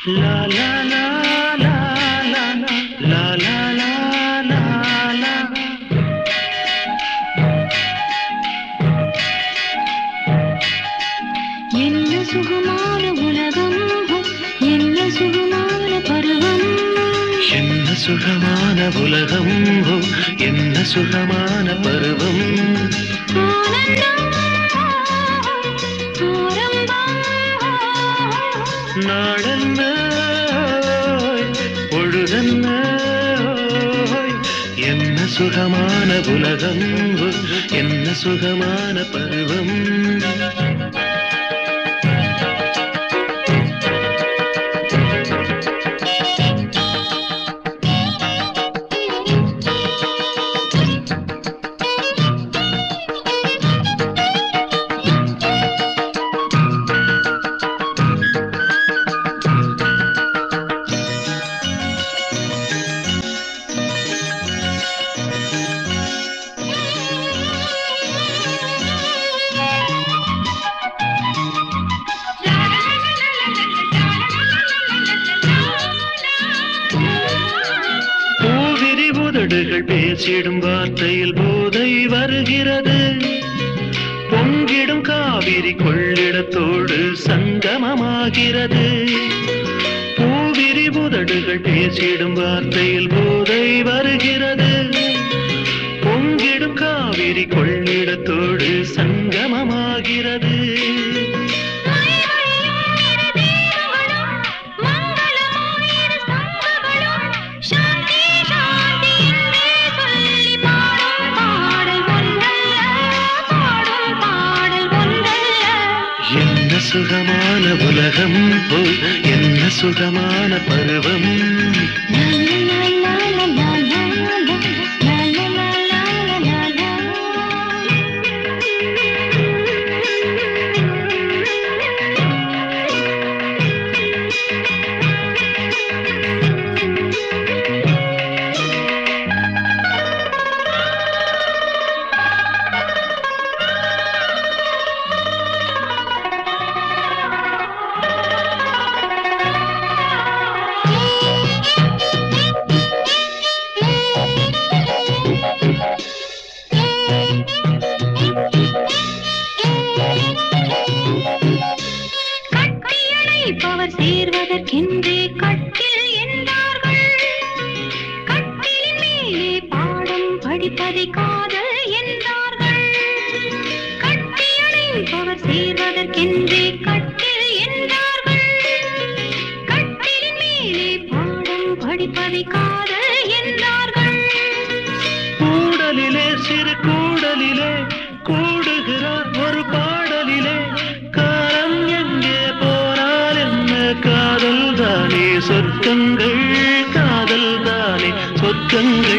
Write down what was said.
லா லா லா லா லா லா லா லா லா லா. என்ன சுகமான உலகம், என்ன சுகமான பருவம், என்ன சுகமான உலகம், என்ன சுகமான பருவம். நாடென்ன பொழுதென்ன, என்ன சுகமான உலகம், என்ன சுகமான பருவம். பேசிடும் வார்த்தையில் போதை வருகிறது, பொங்கிடும் காவிரி கொள்ளிடத்தோடு சங்கமமாகிறது. பூவிரி உதடுகள் பேசிடும் வார்த்தையில் போதை வருகிறது, பொங்கிடும் காவிரி கொள்ளிடத்தோடு சங்கமமாகிறது. என்ன சுகமான உலகம், என்ன சுகமான பருவம். பவர் சேர்வதற்கென்றே கட்டில் என்றார்கள், கட்டிலின் மேலே பாடம் படிப்பதை காதல் என்றார்கள். கட்டியணைப்பவர் சேர்வதற்கென்றே கட்டில் என்றார்கள், கட்டிலின் மேலே பாடம் படிப்பதை காதல் என்றார்கள். கூடலிலே சிறு கூடலிலே கூடுகிறார் ஒரு பாடலிலே, காலம் எங்கே போனால் என்ன, காதல் தானே சொர்க்கங்கள், காதல் தானே சொர்க்கங்கள்.